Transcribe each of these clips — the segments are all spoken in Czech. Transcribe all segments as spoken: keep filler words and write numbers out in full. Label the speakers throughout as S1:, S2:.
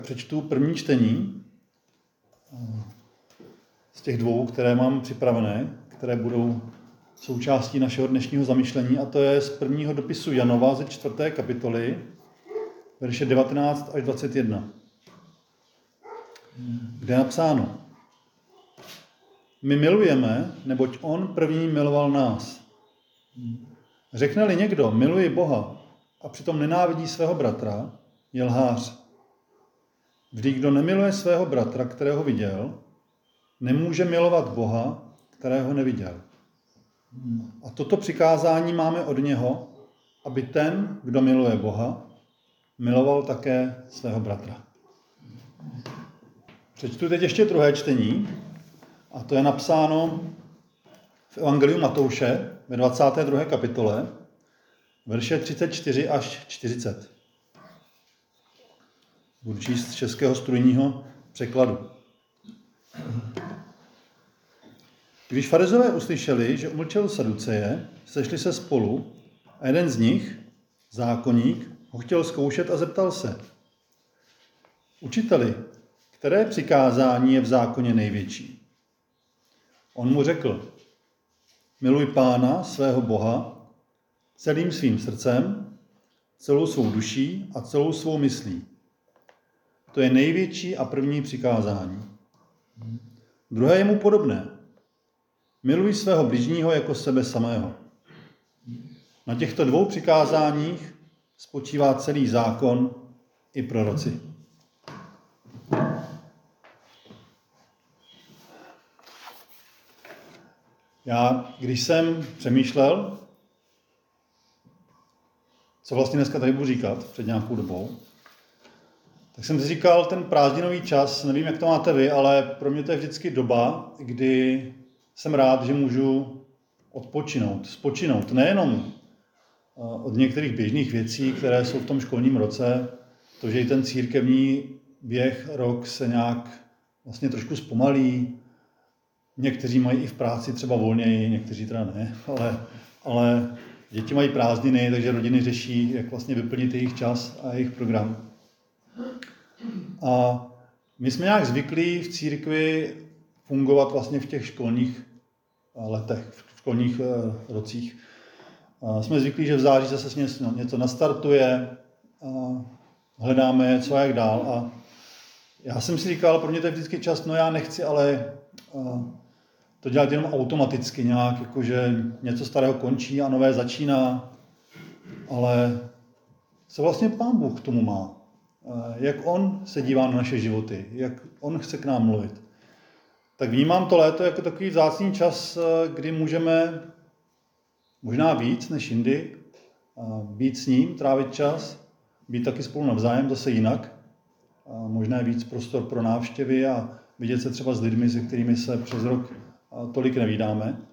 S1: Přečtu první čtení z těch dvou, které mám připravené, které budou součástí našeho dnešního zamyšlení, a to je z prvního dopisu Janova ze čtvrté kapitoly, verše devatenáct až dvacet jedna, kde je napsáno: My milujeme, neboť on první miloval nás. Řekne-li někdo, miluji Boha, a přitom nenávidí svého bratra, je lhář. Vždyť kdo nemiluje svého bratra, kterého viděl, nemůže milovat Boha, kterého neviděl. A toto přikázání máme od něho, aby ten, kdo miluje Boha, miloval také svého bratra. Přečtu teď ještě druhé čtení, a to je napsáno v Evangeliu Matouše ve dvacáté druhé kapitole, verše třicet čtyři až čtyřicet. Budu číst z českého studijního překladu. Když farizové uslyšeli, že umlčel Saduceje, sešli se spolu a jeden z nich, zákonník, ho chtěl zkoušet a zeptal se: Učiteli, které přikázání je v zákoně největší? On mu řekl: Miluj Pána, svého Boha, celým svým srdcem, celou svou duší a celou svou myslí. To je největší a první přikázání. Druhé je mu podobné. Miluj svého bližního jako sebe samého. Na těchto dvou přikázáních spočívá celý zákon i proroci. Já, když jsem přemýšlel, co vlastně dneska tady budu říkat před nějakou dobou, tak jsem si říkal, ten prázdninový čas, nevím, jak to máte vy, ale pro mě to je vždycky doba, kdy jsem rád, že můžu odpočinout, spočinout. Nejenom od některých běžných věcí, které jsou v tom školním roce, to, že i ten církevní běh, rok se nějak vlastně trošku zpomalí. Někteří mají i v práci třeba volněji, někteří teda ne, ale, ale děti mají prázdniny, takže rodiny řeší, jak vlastně vyplnit jejich čas a jejich program. A my jsme nějak zvyklí v církvi fungovat vlastně v těch školních letech, v školních rocích. A jsme zvyklí, že v září zase něco, něco nastartuje, a hledáme, co a jak dál. A já jsem si říkal, pro mě to je vždycky čas, no já nechci, ale to dělat jenom automaticky nějak, jakože něco starého končí a nové začíná. Ale co vlastně Pán Bůh k tomu má? Jak on se dívá na naše životy, jak on chce k nám mluvit. Tak vnímám to léto jako takový vzácný čas, kdy můžeme možná víc než jindy být s ním, trávit čas, být taky spolu navzájem, zase jinak. Možná je víc prostor pro návštěvy a vidět se třeba s lidmi, se kterými se přes rok tolik nevídáme.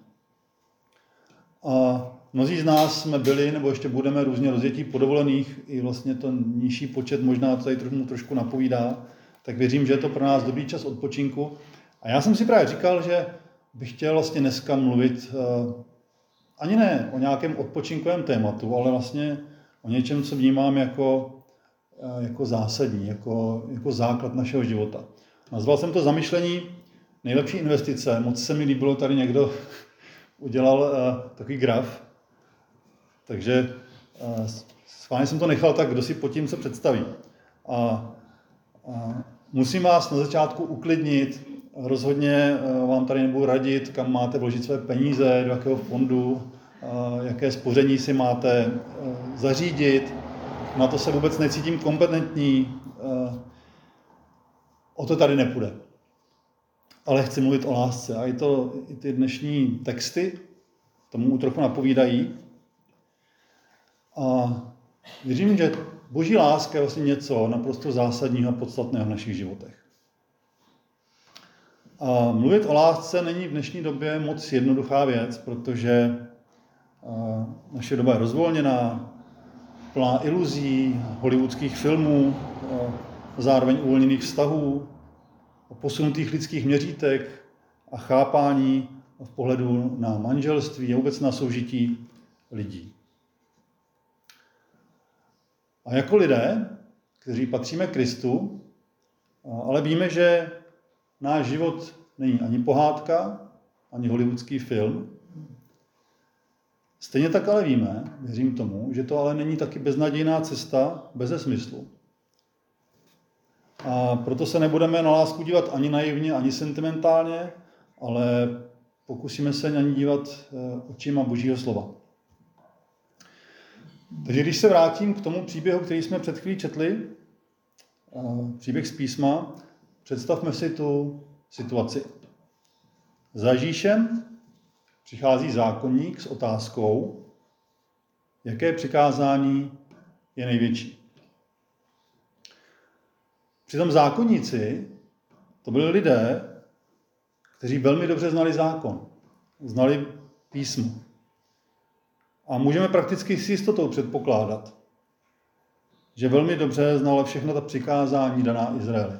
S1: A mnozí z nás jsme byli, nebo ještě budeme různě rozjetí po dovolených, i vlastně ten nižší počet možná tady trošku, trošku napovídá, tak věřím, že je to pro nás dobrý čas odpočinku. A já jsem si právě říkal, že bych chtěl vlastně dneska mluvit uh, ani ne o nějakém odpočinkovém tématu, ale vlastně o něčem, co vnímám jako, uh, jako zásadní, jako, jako základ našeho života. Nazval jsem to zamyšlení nejlepší investice. Moc se mi líbilo, tady někdo udělal uh, takový graf. Takže uh, schválně jsem to nechal tak, kdo si pod tím se představí. A, a musím vás na začátku uklidnit. Rozhodně uh, vám tady nebudu radit, kam máte vložit své peníze, do jakého fondu, uh, jaké spoření si máte uh, zařídit. Na to se vůbec necítím kompetentní. Uh, o to tady nepůjde. Ale chci mluvit o lásce. A i, to, i ty dnešní texty tomu trochu napovídají. A věřím, že Boží láska je vlastně něco naprosto zásadního a podstatného v našich životech. A mluvit o lásce není v dnešní době moc jednoduchá věc, protože naše doba je rozvolněná, plná iluzí, hollywoodských filmů, zároveň uvolněných vztahů, posunutých lidských měřítek a chápání v pohledu na manželství a vůbec na soužití lidí. A jako lidé, kteří patříme Kristu, Ale víme, že náš život není ani pohádka, ani hollywoodský film. Stejně tak ale víme, věřím tomu, že to ale není taky beznadějná cesta beze smyslu. A proto se nebudeme na lásku dívat ani naivně, ani sentimentálně, ale pokusíme se na ní dívat očima Božího slova. Takže když se vrátím k tomu příběhu, který jsme před chvílí četli, příběh z písma, představme si tu situaci. Za Ježíšem přichází zákonník s otázkou, jaké přikázání je největší. Přitom zákonníci to byli lidé, kteří velmi dobře znali zákon, znali písmo. A můžeme prakticky s jistotou předpokládat, že velmi dobře znala všechna ta přikázání daná Izraeli.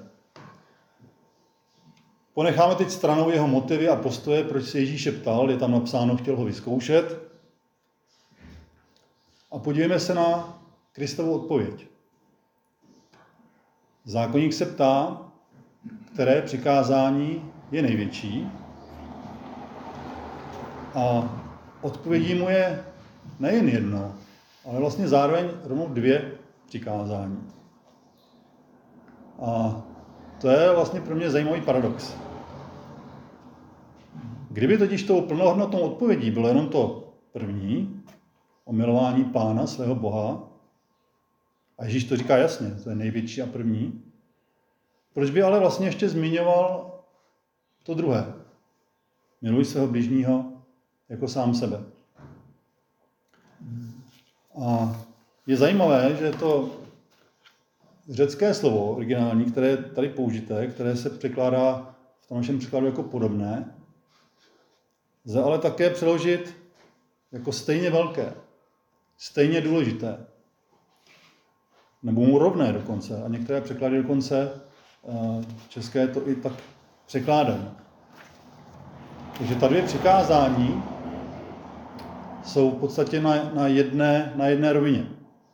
S1: Ponecháme teď stranou jeho motivy a postoje, proč se Ježíše ptal, je tam napsáno, chtěl ho vyzkoušet. A podívejme se na Kristovu odpověď. Zákonník se ptá, které přikázání je největší. A odpovědí mu je nejen jedno, ale vlastně zároveň rovnou dvě přikázání. A to je vlastně pro mě zajímavý paradox. Kdyby totiž tou plnohodnotnou odpovědí bylo jenom to první, o milování Pána, svého Boha, a Ježíš to říká jasně, to je největší a první, proč by ale vlastně ještě zmiňoval to druhé? Miluj svého bližního jako sám sebe. A je zajímavé, že to řecké slovo originální, které je tady použité, které se překládá v tom našem překladu jako podobné, lze ale také přeložit jako stejně velké, stejně důležité, nebo mu rovné dokonce. A některé překlady dokonce české to i tak překládají. Takže ta dvě přikázání jsou v podstatě na, na, jedné, na jedné rovině.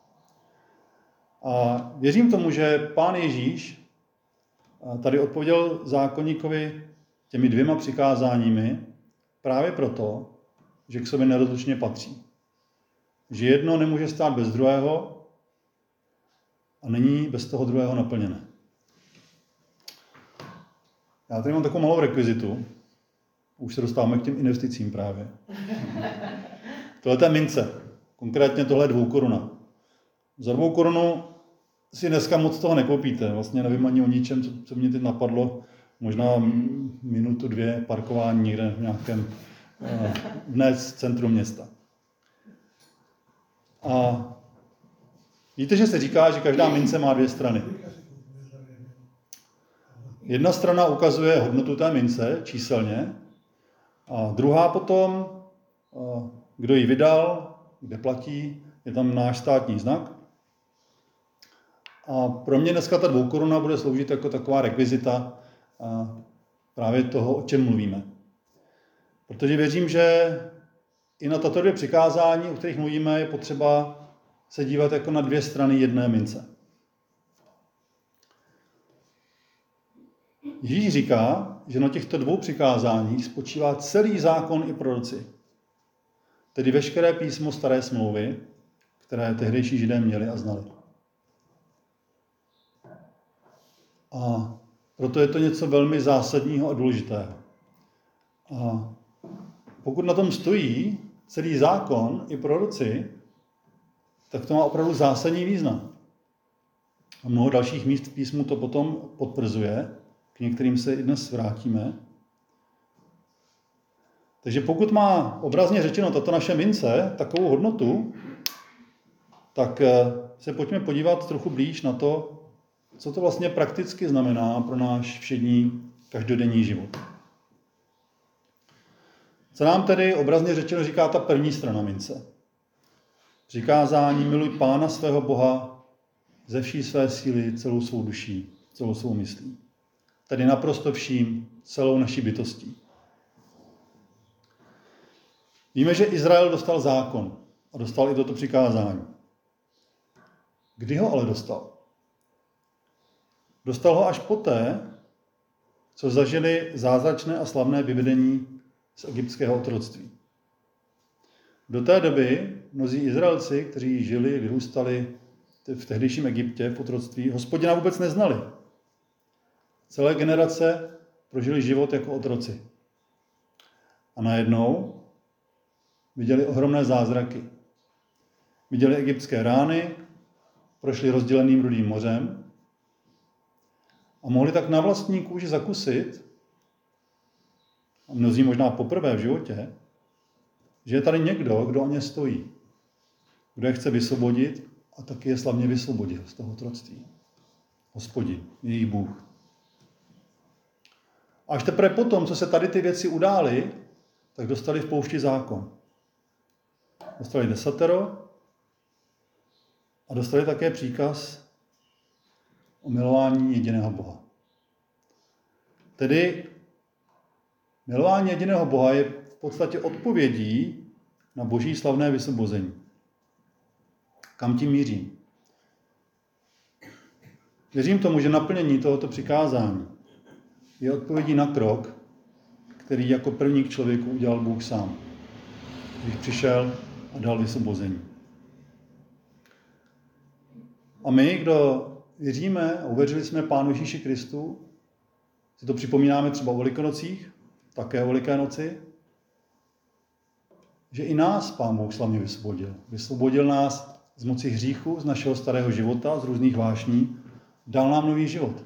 S1: A věřím tomu, že Pán Ježíš tady odpověděl zákonníkovi těmi dvěma přikázáními právě proto, že k sobě nerozlučně patří. Že jedno nemůže stát bez druhého a není bez toho druhého naplněné. Já tady mám takovou malou rekvizitu. Už se dostáváme k těm investicím právě. Tohle je mince. Konkrétně tohle je dvou koruna. Za dvou korunu si dneska moc toho nekoupíte. Vlastně nevím ani o ničem, co, co mě teď napadlo. Možná minutu, dvě parkování někde v nějakém uh, dnes centru města. A víte, že se říká, že každá mince má dvě strany. Jedna strana ukazuje hodnotu té mince číselně a druhá potom, kdo ji vydal, kde platí, je tam náš státní znak. A pro mě dneska ta dvoukoruna bude sloužit jako taková rekvizita právě toho, o čem mluvíme. Protože věřím, že i na tato dvě přikázání, o kterých mluvíme, je potřeba se dívat jako na dvě strany jedné mince. Ježíš říká, že na těchto dvou přikázáních spočívá celý zákon i proroci. Tedy veškeré písmo staré smlouvy, které tehdejší Židé měli a znali. A proto je to něco velmi zásadního a důležitého. A pokud na tom stojí celý zákon i proroci, tak to má opravdu zásadní význam. A mnoho dalších míst v písmu to potom potvrzuje, k některým se i dnes vrátíme. Takže pokud má obrazně řečeno tato naše mince takovou hodnotu, tak se pojďme podívat trochu blíž na to, co to vlastně prakticky znamená pro náš všední každodenní život. Co nám tedy obrazně řečeno říká ta první strana mince? Přikázání miluj Pána svého Boha ze vší své síly, celou svou duší, celou svou myslí. Tedy naprosto vším, celou naší bytostí. Víme, že Izrael dostal zákon a dostal i toto přikázání. Kdy ho ale dostal? Dostal ho až poté, co zažili zázračné a slavné vyvedení z egyptského otroctví. Do té doby mnozí Izraelci, kteří žili, vyrůstali v tehdejším Egyptě v otroctví, Hospodina vůbec neznali. Celé generace prožili život jako otroci. A najednou viděli ohromné zázraky. Viděli egyptské rány, prošli rozděleným Rudým mořem a mohli tak na vlastní kůži zakusit, a mnozí možná poprvé v životě, že je tady někdo, kdo o ně stojí, kdo je chce vysvobodit a taky je slavně vysvobodil z toho otroctví. Hospodin, jejich Bůh. Až teprve potom, co se tady ty věci udály, tak dostali v poušti zákon. Dostali desatero a dostali také příkaz o milování jediného Boha. Tedy milování jediného Boha je v podstatě odpovědí na boží slavné vysvobození. Kam tím mířím? Věřím tomu, že naplnění tohoto přikázání je odpovědí na krok, který jako první k člověku udělal Bůh sám, když přišel a dal vysvobození. A my, kdo věříme a uvěřili jsme Pánu Ježíši Kristu, si to připomínáme třeba o Velikonocích, také o Veliké noci, že i nás Pán Bůh slavně vysvobodil. Vysvobodil nás z moci hříchu, z našeho starého života, z různých vášní, dal nám nový život.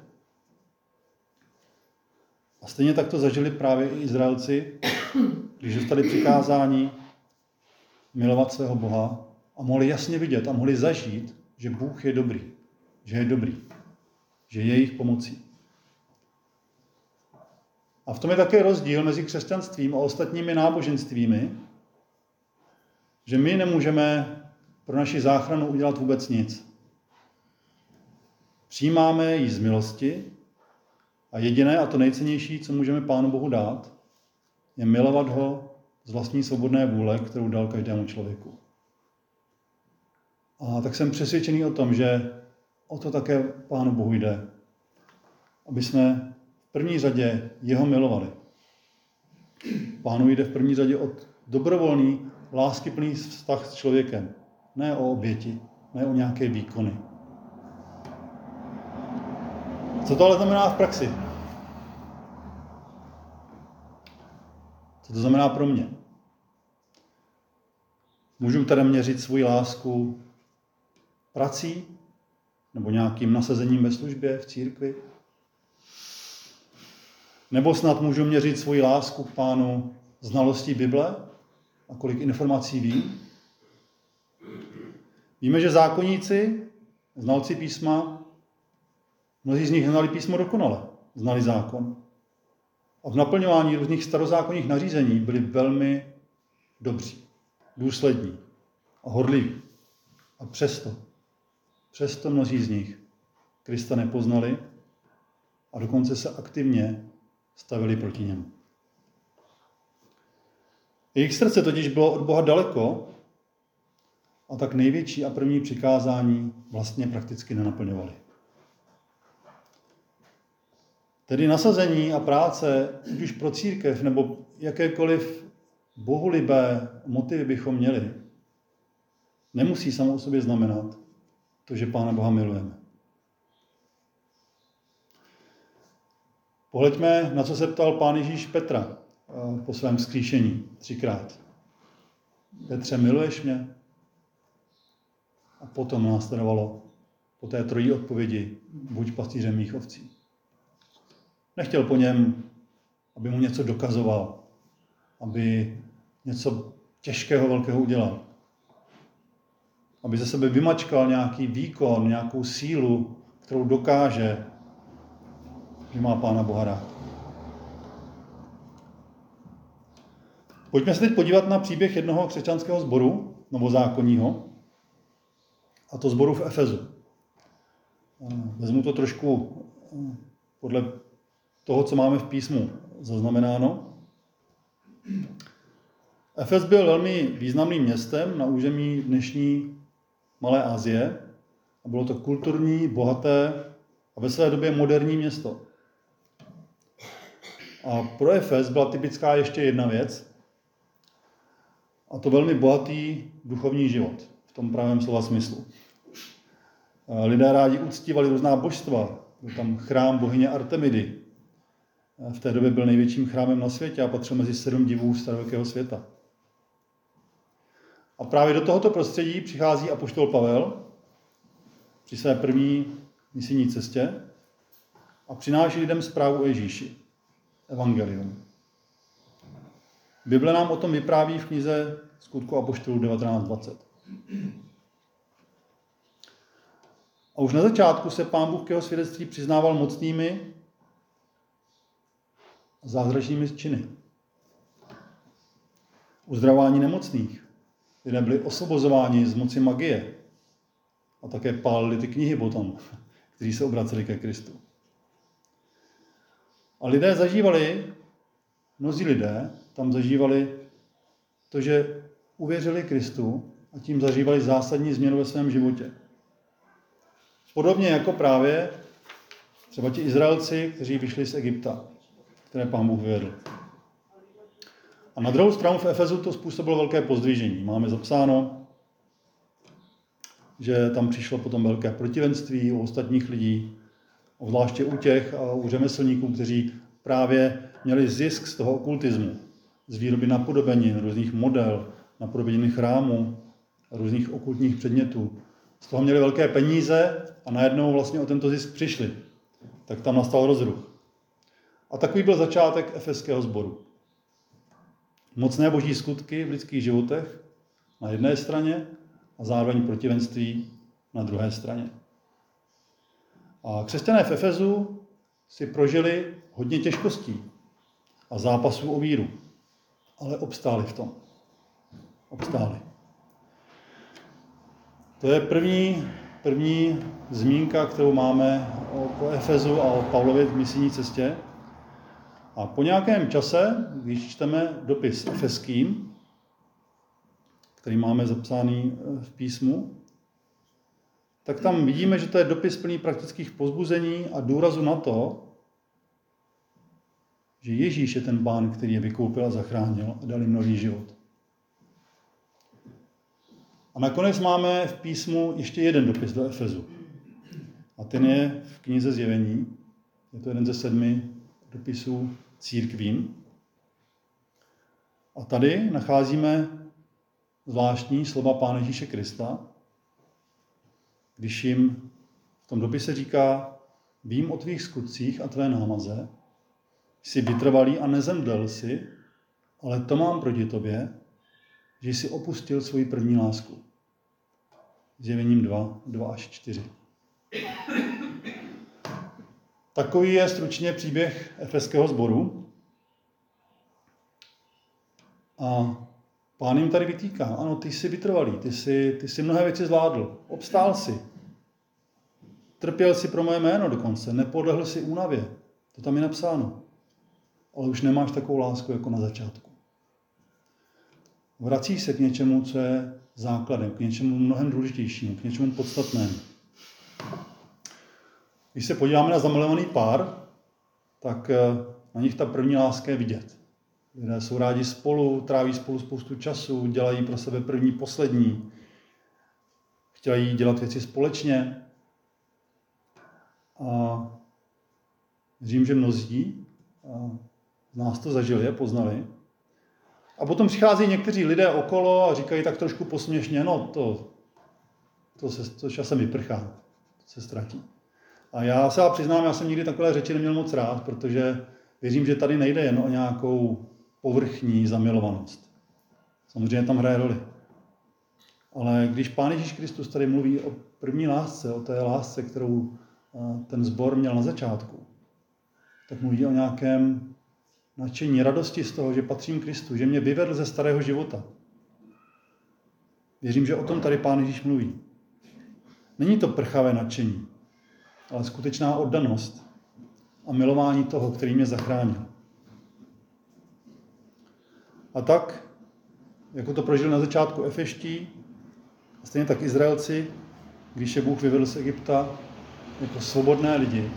S1: A stejně tak to zažili právě i Izraelci, když dostali přikázání milovat svého Boha a mohli jasně vidět a mohli zažít, že Bůh je dobrý, že je dobrý, že je jejich pomocí. A v tom je také rozdíl mezi křesťanstvím a ostatními náboženstvími, že my nemůžeme pro naši záchranu udělat vůbec nic. Přijímáme ji z milosti a jediné a to nejcennější, co můžeme Pánu Bohu dát, je milovat ho z vlastní svobodné vůle, kterou dal každému člověku. A tak jsem přesvědčený o tom, že o to také Pánu Bohu jde. Aby jsme v první řadě jeho milovali. Pánu jde v první řadě o dobrovolný, láskyplný vztah s člověkem. Ne o oběti, ne o nějaké výkony. Co to ale znamená v praxi? Co to znamená pro mě? Můžu tedy měřit svou lásku prací nebo nějakým nasazením ve službě, v církvi? Nebo snad můžu měřit svou lásku k Pánu znalostí Bible a kolik informací vím? Víme, že zákonníci, znalci písma, mnozí z nich znali písmo dokonale, znali zákon. A v naplňování různých starozákonních nařízení byli velmi dobří, důslední a horliví. A přesto, přesto mnozí z nich Krista nepoznali a dokonce se aktivně stavili proti němu. Jejich srdce totiž bylo od Boha daleko a tak největší a první přikázání vlastně prakticky nenaplňovali. Tedy nasazení a práce, ať už pro církev nebo jakékoliv bohulibé motivy bychom měli, nemusí samo o sobě znamenat to, že Pána Boha milujeme. Pohleďme, na co se ptal Pán Ježíš Petra po svém vzkříšení třikrát. Petře, miluješ mě? A potom následovalo po té trojí odpovědi, buď pastýřem mých ovcí. Nechtěl po něm, aby mu něco dokazoval, aby něco těžkého, velkého udělal. Aby ze sebe vymačkal nějaký výkon, nějakou sílu, kterou dokáže, že má Pána Boha rád. Pojďme se teď podívat na příběh jednoho křesťanského sboru, novozákonního, a to sboru v Efezu. Vezmu to trošku podle toho, co máme v písmu zaznamenáno. Efes byl velmi významným městem na území dnešní Malé Asie a bylo to kulturní, bohaté a a ve své době moderní město. A pro Efes byla typická ještě jedna věc, a to velmi bohatý duchovní život, v tom pravém slova smyslu. Lidé rádi uctívali různá božstva, byl tam chrám bohyně Artemidy. V té době byl největším chrámem na světě a patřil mezi sedm divů starověkého světa. A právě do tohoto prostředí přichází apoštol Pavel při své první misijní cestě a přináší lidem zprávu o Ježíši, evangelium. Bible nám o tom vypráví v knize Skutku apoštolů devatenáct dvacet. A už na začátku se Pán Bůh k jeho svědectví přiznával mocnými a zázračnými činy. Uzdravování nemocných. Lidé byli osvobozováni z moci magie. A také pálili ty knihy potom, kteří se obraceli ke Kristu. A lidé zažívali, mnozí lidé tam zažívali to, že uvěřili Kristu a tím zažívali zásadní změnu ve svém životě. Podobně jako právě třeba ti Izraelci, kteří vyšli z Egypta, které Pán Bůh vyvedl. A na druhou stranu v Efezu to způsobilo velké pozdvižení. Máme zapsáno, že tam přišlo potom velké protivenství u ostatních lidí, zvláště u těch a u řemeslníků, kteří právě měli zisk z toho okultismu, z výroby napodobenin, různých model, napodobenin chrámu, různých okultních předmětů. Z toho měli velké peníze a najednou vlastně o tento zisk přišli. Tak tam nastal rozruch. A takový byl začátek efeského sboru. Mocné boží skutky v lidských životech na jedné straně a zároveň protivenství na druhé straně. A křesťané v Efezu si prožili hodně těžkostí a zápasů o víru, ale obstáli v tom. Obstáli. To je první, první zmínka, kterou máme o Efezu a o Pavlově misijní cestě. A po nějakém čase, když čteme dopis efeským, který máme zapsaný v písmu, tak tam vidíme, že to je dopis plný praktických povzbuzení a důrazu na to, že Ježíš je ten Pán, který je vykoupil a zachránil a dal jim nový život. A nakonec máme v písmu ještě jeden dopis do Efezu. A ten je v knize Zjevení. Je to jeden ze sedmi dopisů církvím. A tady nacházíme zvláštní slova Pána Ježíše Krista, když jim v tom dopise říká: vím o tvých skutcích a tvé námaze, jsi vytrvalý a nezemdlel jsi, ale to mám proti tobě, že jsi opustil svoji první lásku. Zjevením dva, dva až čtyři. Takový je stručně příběh efeského sboru. A Pán jim tady vytýká: ano, ty jsi vytrvalý, ty jsi, ty jsi mnohé věci zvládl, obstál jsi. Trpěl jsi pro moje jméno dokonce, nepodlehl jsi únavě. To tam je napsáno. Ale už nemáš takovou lásku jako na začátku. Vracíš se k něčemu, co je základem, k něčemu mnohem důležitějšímu, k něčemu podstatnému. Když se podíváme na zamilovaný pár, tak na nich ta první láska je vidět. Lidé jsou rádi spolu, tráví spolu spoustu času, dělají pro sebe první, poslední. Chtějí dělat věci společně. A věřím, že mnozí z nás to zažili a poznali. A potom přichází někteří lidé okolo a říkají tak trošku posměšně: no to, to se to časem vyprchá, to se ztratí. A já se přiznám, já jsem nikdy takové řeči neměl moc rád, protože věřím, že tady nejde jen o nějakou povrchní zamilovanost. Samozřejmě tam hraje roli. Ale když Pán Ježíš Kristus tady mluví o první lásce, o té lásce, kterou ten sbor měl na začátku, tak mluví o nějakém nadšení, radosti z toho, že patřím Kristu, že mě vyvedl ze starého života. Věřím, že o tom tady Pán Ježíš mluví. Není to prchavé nadšení, ale skutečná oddanost a milování toho, který mě zachránil. A tak, jako to prožili na začátku Efeští, a stejně tak Izraelci, když je Bůh vyvedl z Egypta, jako svobodné lidi.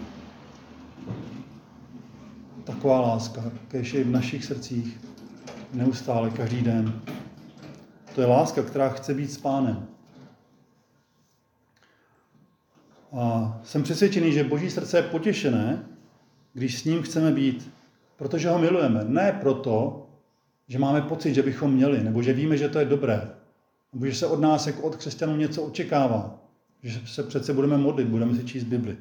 S1: Taková láska, kéž je v našich srdcích neustále, každý den. To je láska, která chce být s Pánem. A jsem přesvědčený, že Boží srdce je potěšené, když s ním chceme být, protože ho milujeme. Ne proto, že máme pocit, že bychom měli, nebo že víme, že to je dobré, nebo že se od nás jako od křesťanů něco očekává, že se přece budeme modlit, budeme si číst Bibli.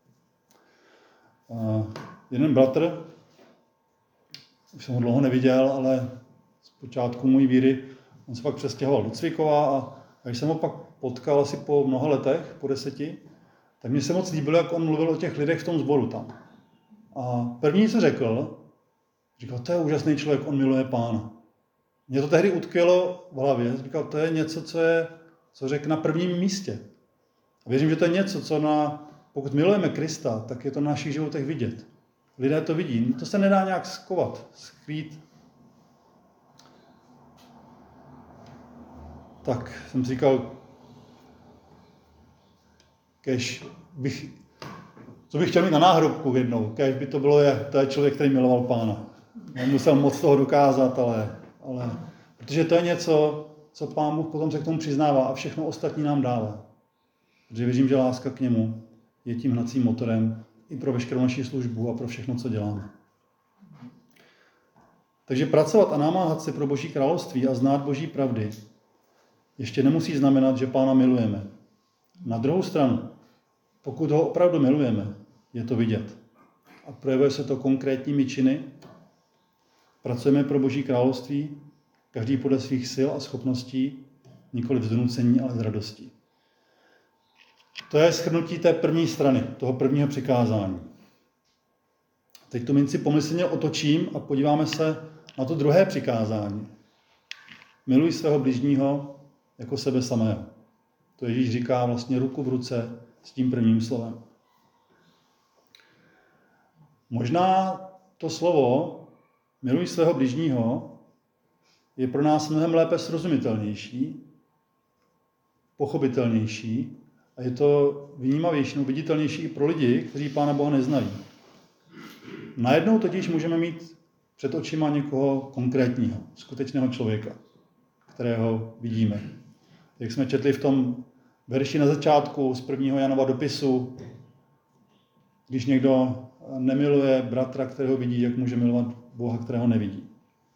S1: A jeden bratr, už jsem ho dlouho neviděl, ale z počátku mojí víry, on se pak přestěhoval do Cvikova a když jsem ho pak potkal asi po mnoha letech, po deseti, tak mně se moc líbilo, jak on mluvil o těch lidech v tom sboru tam. A první, co řekl, říkal, to je úžasný člověk, on miluje Pána. Mě to tehdy utkvělo v hlavě. Říkal, to je něco, co je, co řekl na prvním místě. A věřím, že to je něco, co na, pokud milujeme Krista, tak je to na našich životech vidět. Lidé to vidí. To se nedá nějak skovat, skrýt. Tak jsem si říkal, kež bych, co bych chtěl mít na náhrobku jednou, kež by to bylo, je, to je člověk, který miloval Pána. Nemusel moc toho dokázat, ale, ale protože to je něco, co Pán Bůh potom se k tomu přiznává a všechno ostatní nám dává. Protože věřím, že láska k němu je tím hnacím motorem i pro veškerou naši službu a pro všechno, co děláme. Takže pracovat a namáhat se pro Boží království a znát Boží pravdy ještě nemusí znamenat, že Pána milujeme. Na druhou stranu, pokud ho opravdu milujeme, je to vidět. A projevuje se to konkrétními činy. Pracujeme pro Boží království, každý podle svých sil a schopností, nikoli z donucení, ale z radostí. To je shrnutí té první strany, toho prvního přikázání. Teď tu minci pomyslně otočím a podíváme se na to druhé přikázání. Miluj svého bližního jako sebe samého. To Ježíš říká vlastně ruku v ruce s tím prvním slovem. Možná to slovo miluj svého bližního je pro nás mnohem lépe srozumitelnější, pochopitelnější a je to vnímavější, viditelnější i pro lidi, kteří Pána Boha neznají. Najednou totiž můžeme mít před očima někoho konkrétního, skutečného člověka, kterého vidíme. Jak jsme četli v tom verši na začátku z prvního Janova dopisu, když někdo nemiluje bratra, kterého vidí, jak může milovat Boha, kterého nevidí.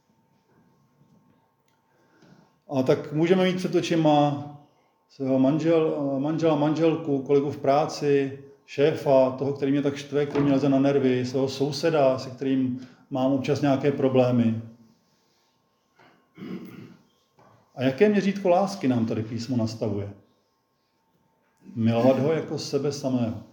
S1: A tak můžeme mít před očima svého manžel, manžela, manželku, kolegu v práci, šéfa, toho, který mě tak štve, který mě leze na nervy, svého souseda, se kterým mám občas nějaké problémy. A jaké měřítko lásky nám tady písmo nastavuje? Milovat ho jako sebe samého.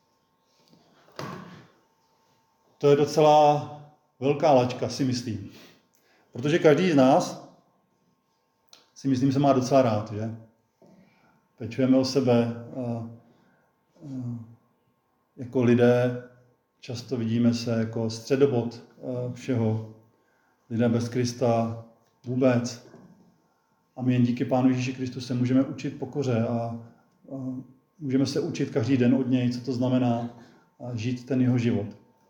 S1: To je docela velká laťka, si myslím. Protože každý z nás si myslím, se má docela rád, že? Pečujeme o sebe a, a, jako lidé, často vidíme se jako středobod všeho. Lidé bez Krista vůbec. A my jen díky Pánu Ježíši Kristu se můžeme učit pokoře a, a můžeme se učit každý den od něj, co to znamená žít ten jeho život.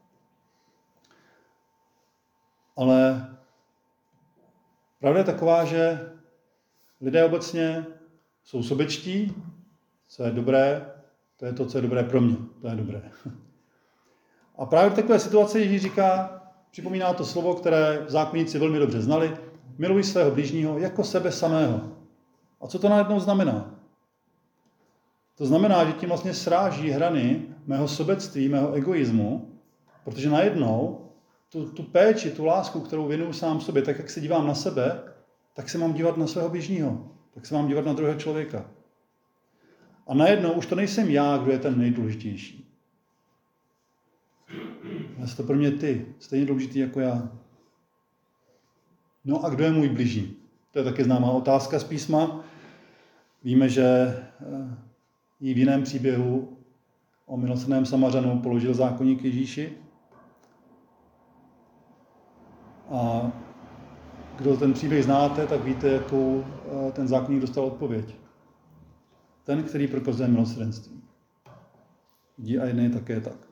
S1: Ale pravda je taková, že lidé obecně jsou sobečtí, co je dobré, to je to, co je dobré pro mě, to je dobré. A právě v takové situaci Ježíš říká, připomíná to slovo, které zákonníci velmi dobře znali, miluj svého bližního jako sebe samého. A co to najednou znamená? To znamená, že tím vlastně sráží hrany mého sobectví, mého egoismu, protože najednou tu, tu péči, tu lásku, kterou věnuju sám sobě, tak jak se dívám na sebe, tak se mám dívat na svého bližního, tak se mám dívat na druhého člověka. A najednou už to nejsem já, kdo je ten nejdůležitější. Ale jsi to pro mě ty, stejně důležitý jako já. No a kdo je můj bližní? To je taky známá otázka z písma. Víme, že ji v jiném příběhu o milosrdném Samařanu položil zákonník Ježíši. A kdo ten příběh znáte, tak víte, jakou ten zákonník dostal odpověď. Ten, který prokazuje milosrdenství. Vidí a jedné také tak.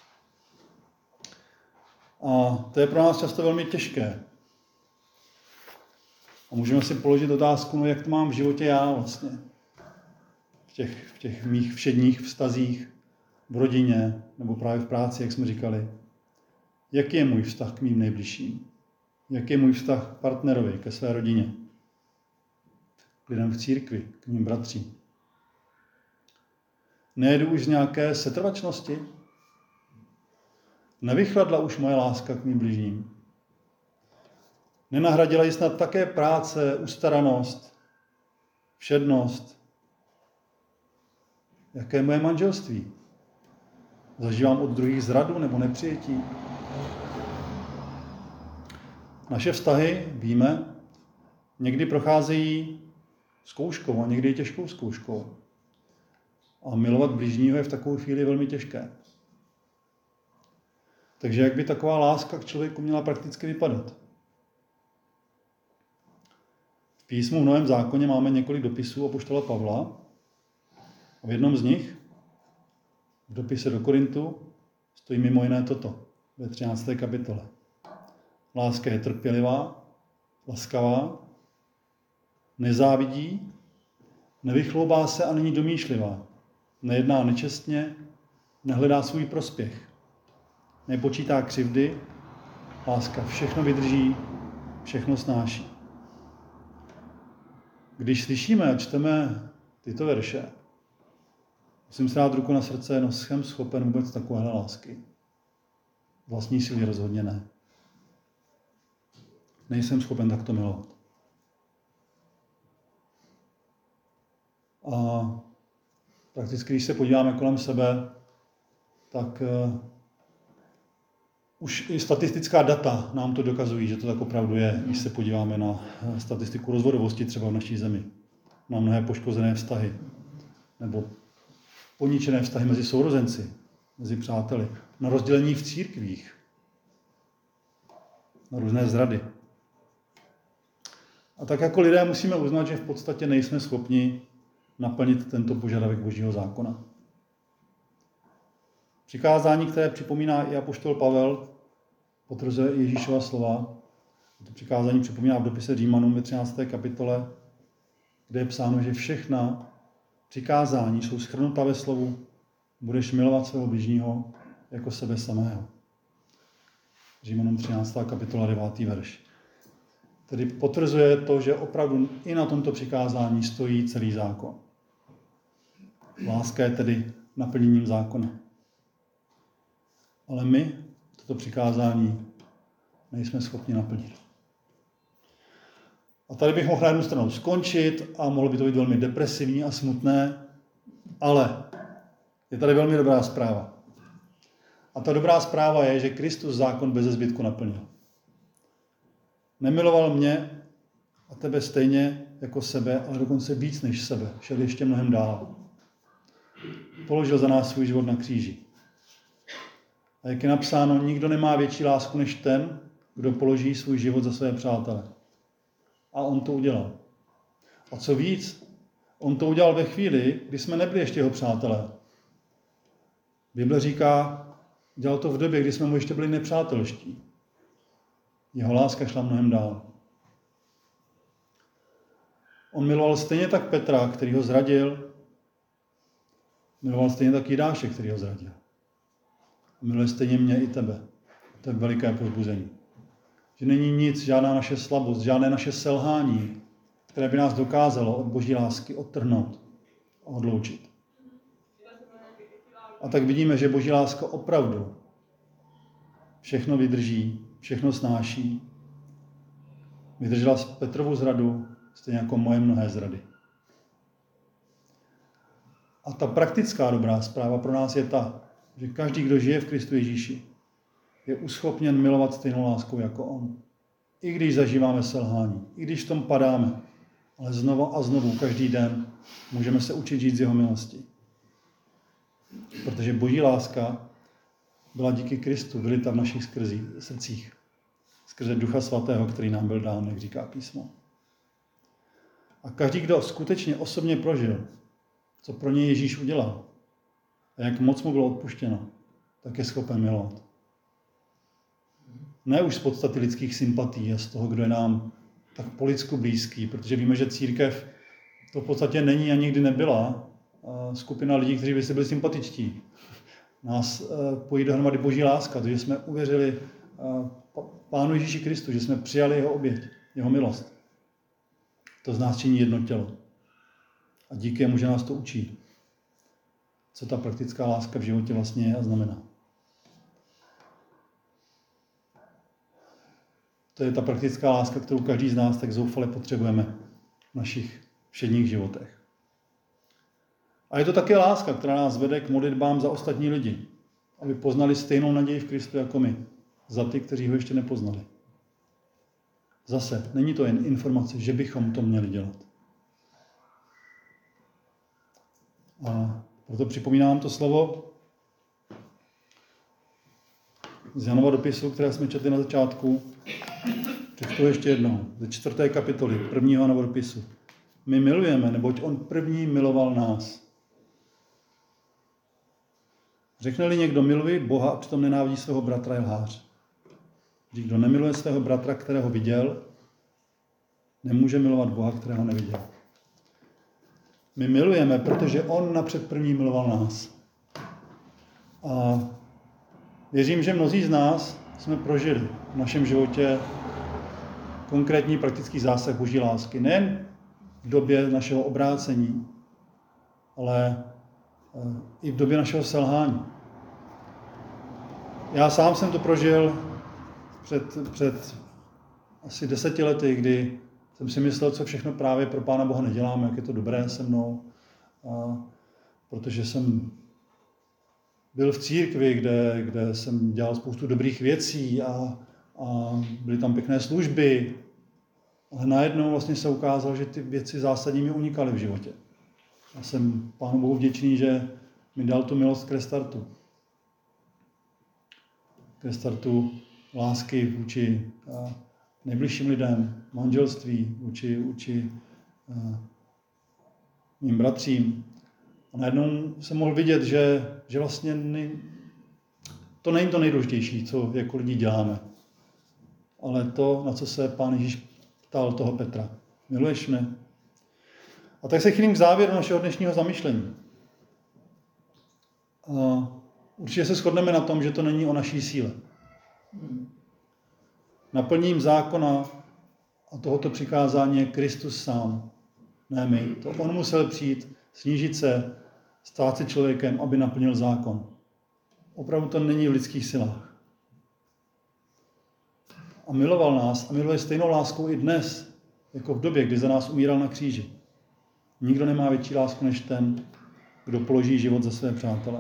S1: A to je pro nás často velmi těžké. A můžeme si položit otázku, no jak to mám v životě já vlastně. V těch, v těch mých všedních vztazích, v rodině, nebo právě v práci, jak jsme říkali. Jaký je můj vztah k mým nejbližším? Jaký je můj vztah k partnerovi, ke své rodině? K lidem v církvi, k mým bratřím? Nejedu už z nějaké setrvačnosti? Nevychladla už moje láska k mým bližním? Nenahradila ji snad také práce, ustaranost, všednost? Jaké je moje manželství? Zažívám od druhých zradu nebo nepřijetí? Naše vztahy, víme, někdy procházejí zkouškou a někdy těžkou zkouškou. A milovat bližního je v takovou chvíli velmi těžké. Takže jak by taková láska k člověku měla prakticky vypadat? V písmu v Novém zákoně máme několik dopisů apoštola Pavla. A v jednom z nich, v dopise do Korintu, stojí mimo jiné toto, ve třinácté kapitole. Láska je trpělivá, laskavá, nezávidí, nevychloubá se a není domýšlivá, nejedná nečestně, nehledá svůj prospěch, nepočítá křivdy, láska všechno vydrží, všechno snáší. Když slyšíme a čteme tyto verše, musím si dát ruku na srdce, no jsem schopen vůbec takovéhle lásky. Vlastní síly rozhodně ne. Nejsem schopen takto milovat. A prakticky, když se podíváme kolem sebe, tak uh, už i statistická data nám to dokazují, že to tak opravdu je, když se podíváme na statistiku rozvodovosti třeba v naší zemi. Na mnohé poškozené vztahy, nebo poničené vztahy mezi sourozenci, mezi přáteli, na rozdělení v církvích, na různé zrady. A tak jako lidé musíme uznat, že v podstatě nejsme schopni naplnit tento požadavek Božího zákona. Přikázání, které připomíná i apoštol Pavel, potvrzuje Ježíšova slova. To přikázání připomíná v dopise Římanům ve třinácté kapitole, kde je psáno, že všechna přikázání jsou shrnuta ve slovu budeš milovat svého bližního jako sebe samého. Římanům třináctá kapitola devátý verš. Tedy potvrzuje to, že opravdu i na tomto přikázání stojí celý zákon. Láska je tedy naplněním zákona. Ale my toto přikázání nejsme schopni naplnit. A tady bych mohl na jednu stranu skončit a mohlo by to být velmi depresivní a smutné, ale je tady velmi dobrá zpráva. A ta dobrá zpráva je, že Kristus zákon beze zbytku naplnil. Nemiloval mě a tebe stejně jako sebe, ale dokonce víc než sebe. Šel ještě mnohem dál. Položil za nás svůj život na kříži. A jak je napsáno, nikdo nemá větší lásku než ten, kdo položí svůj život za své přátele. A on to udělal. A co víc, on to udělal ve chvíli, kdy jsme nebyli ještě jeho přátelé. Bible říká, dělal to v době, kdy jsme mu ještě byli nepřátelští. Jeho láska šla mnohem dál. On miloval stejně tak Petra, který ho zradil, miloval stejně tak Jidáše, který ho zradil. A miluje stejně mě i tebe. To je veliké povzbuzení. Že není nic, žádná naše slabost, žádné naše selhání, které by nás dokázalo od Boží lásky odtrhnout a odloučit. A tak vidíme, že Boží láska opravdu všechno vydrží, všechno snáší. Vydržela Petrovu zradu, stejně jako moje mnohé zrady. A ta praktická dobrá zpráva pro nás je ta, že každý, kdo žije v Kristu Ježíši, je uschopněn milovat stejnou láskou jako on. I když zažíváme selhání, i když v tom padáme, ale znovu a znovu každý den můžeme se učit žít z jeho milosti. Protože Boží láska byla díky Kristu vylita v našich skrzích, srdcích, skrze Ducha Svatého, který nám byl dán, jak říká písmo. A každý, kdo skutečně osobně prožil, co pro něj Ježíš udělal, a jak moc mu bylo odpuštěno, tak je schopen milovat. Ne už z podstaty lidských sympatí a z toho, kdo je nám tak po lidsku blízký, protože víme, že církev to v podstatě není a nikdy nebyla skupina lidí, kteří by si byli sympatičtí. Nás pojí dohromady boží láska, to, že jsme uvěřili Pánu Ježíši Kristu, že jsme přijali jeho oběť, jeho milost. To z nás činí jedno tělo. A díky jemu, že nás to učí, co ta praktická láska v životě vlastně je a znamená. To je ta praktická láska, kterou každý z nás tak zoufale potřebujeme v našich všedních životech. A je to také láska, která nás vede k modlitbám za ostatní lidi, aby poznali stejnou naději v Kristu jako my, za ty, kteří ho ještě nepoznali. Zase, není to jen informace, že bychom to měli dělat. A proto připomínám to slovo z Janova dopisu, které jsme četli na začátku. Přečtu ještě jednou, ze čtvrté kapitoly, prvního Janova dopisu. My milujeme, neboť on první miloval nás. Řekne-li někdo miluji Boha a přitom nenávidí svého bratra, je lhář. Když kdo nemiluje svého bratra, kterého viděl, nemůže milovat Boha, kterého neviděl. My milujeme, protože on napřed první miloval nás. A věřím, že mnozí z nás jsme prožili v našem životě konkrétní praktický zásah boží lásky. Nejen v době našeho obrácení, ale i v době našeho selhání. Já sám jsem to prožil před, před asi deseti lety, kdy jsem si myslel, co všechno právě pro Pána Boha nedělám, jak je to dobré se mnou. A protože jsem byl v církvi, kde, kde jsem dělal spoustu dobrých věcí a, a byly tam pěkné služby. Ale najednou vlastně se ukázalo, že ty věci zásadní mi unikaly v životě. Já jsem Pánu Bohu vděčný, že mi dal tu milost k restartu. K restartu lásky vůči nejbližším lidem, manželství, vůči, vůči mým bratřím. A najednou jsem mohl vidět, že, že vlastně nej, to není to nejdůležitější, co jako lidi děláme. Ale to, na co se Pán Ježíš ptal toho Petra. Miluješ mne? A tak se chýlím k závěru našeho dnešního zamyšlení. A určitě se shodneme na tom, že to není o naší síle. Naplním zákona a tohoto přikázání je Kristus sám, ne my. To on musel přijít, snížit se, stát se člověkem, aby naplnil zákon. Opravdu to není v lidských silách. A miloval nás a miluje stejnou láskou i dnes, jako v době, kdy za nás umíral na kříži. Nikdo nemá větší lásku než ten, kdo položí život za své přátele.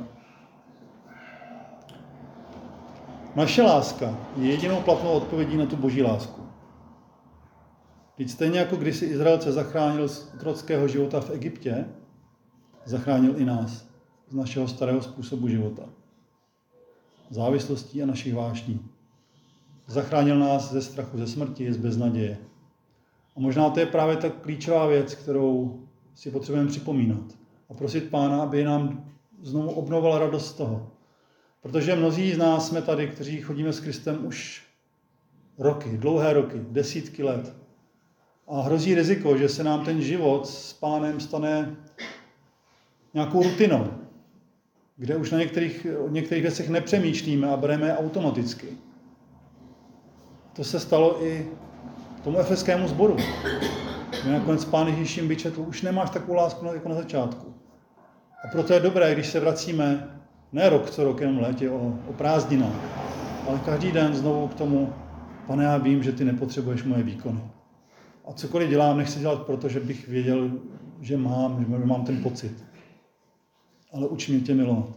S1: Naše láska je jedinou platnou odpovědí na tu boží lásku. Vždyť stejně jako kdysi Izraelce zachránil z otrockého života v Egyptě, zachránil i nás z našeho starého způsobu života. Závislostí a našich vášní. Zachránil nás ze strachu, ze smrti, z beznaděje. A možná to je právě ta klíčová věc, kterou si potřebujeme připomínat. A prosit Pána, aby nám znovu obnovoval radost z toho. Protože mnozí z nás jsme tady, kteří chodíme s Kristem už roky, dlouhé roky, desítky let. A hrozí riziko, že se nám ten život s Pánem stane nějakou rutinou, kde už na některých, o některých věcech nepřemýšlíme a bereme je automaticky. To se stalo i tomu efeskému sboru. Kde nakonec Pán Ježíš jim vyčetl, už nemáš takovou lásku jako na začátku. A proto je dobré, když se vracíme ne rok co rok, jenom v létě, o, o prázdninách, ale každý den znovu k tomu, Pane, já vím, že ty nepotřebuješ moje výkony. A cokoliv dělám, nechci dělat proto, že bych věděl, že mám, že mám ten pocit. Ale uč mě tě milovat.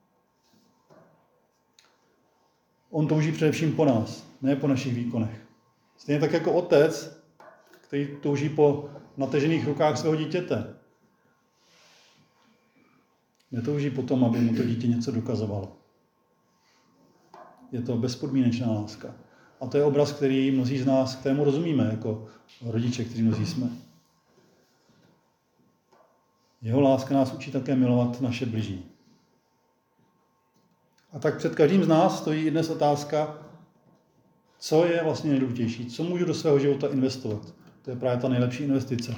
S1: On touží především po nás, ne po našich výkonech. Stejně tak jako otec, který touží po natažených rukách svého dítěte. Netouží potom, aby mu to dítě něco dokazovalo. Je to bezpodmínečná láska. A to je obraz, který mnozí z nás, kterému rozumíme, jako rodiče, kteří mnozí jsme. Jeho láska nás učí také milovat naše bližní. A tak před každým z nás stojí i dnes otázka, co je vlastně nejdůležitější, co můžu do svého života investovat. To je právě ta nejlepší investice.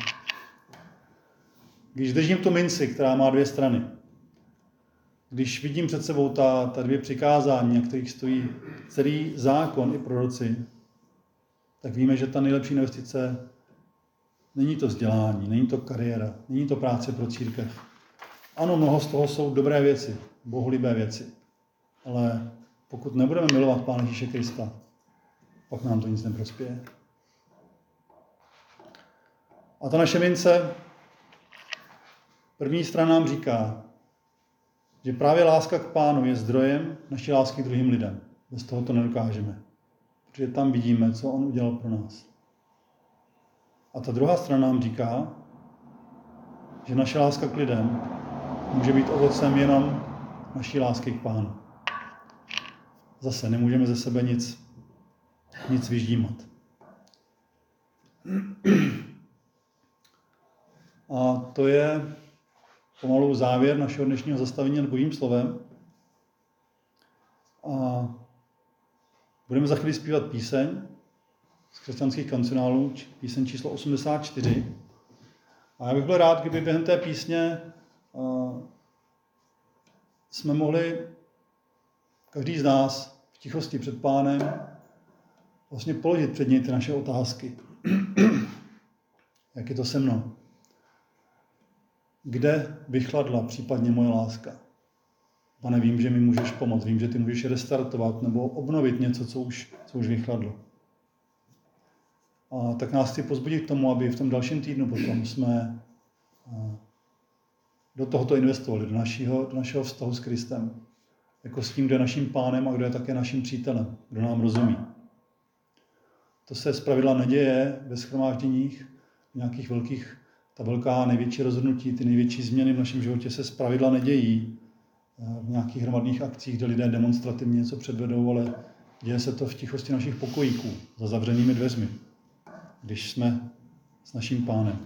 S1: Když držím tu minci, která má dvě strany, když vidím před sebou ta, ta dvě přikázání, na kterých stojí celý zákon i proroci, tak víme, že ta nejlepší investice není to vzdělání, není to kariéra, není to práce pro církev. Ano, mnoho z toho jsou dobré věci, bohulibé věci, ale pokud nebudeme milovat Pána Ježíše Krista, pak nám to nic neprospěje. A ta naše mince, první strana nám říká, že právě láska k Pánu je zdrojem naší lásky k druhým lidem. Bez toho to nedokážeme. Protože tam vidíme, co on udělal pro nás. A ta druhá strana nám říká, že naše láska k lidem může být ovocem jenom naší lásky k Pánu. Zase nemůžeme ze sebe nic, nic vyždímat. A to je pomalu závěr našeho dnešního zastavení nad Božím slovem. A budeme za chvíli zpívat píseň z křesťanských kancionálů, píseň číslo osmdesát čtyři. A já bych byl rád, kdyby během té písně uh, jsme mohli, každý z nás v tichosti před Pánem, vlastně položit před něj ty naše otázky. Jak je to se mnou? Kde vychladla případně moje láska? Pane, vím, že mi můžeš pomoct, vím, že ty můžeš restartovat nebo obnovit něco, co už, co už vychladlo. A tak nás chci pozbudit k tomu, aby v tom dalším týdnu potom jsme do tohoto investovali, do našeho, do našeho vztahu s Kristem. Jako s tím, kdo je naším Pánem a kdo je také naším přítelem, kdo nám rozumí. To se zpravidla neděje ve shromážděních, v nějakých velkých, ta velká největší rozhodnutí, ty největší změny v našem životě se zpravidla nedějí v nějakých hromadných akcích, kde lidé demonstrativně něco předvedou, ale děje se to v tichosti našich pokojíků, za zavřenými dveřmi, když jsme s naším Pánem.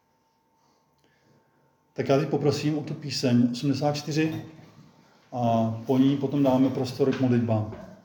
S1: Tak já teď poprosím o tu píseň osmdesát čtyři a po ní potom dáme prostor k modlitbám.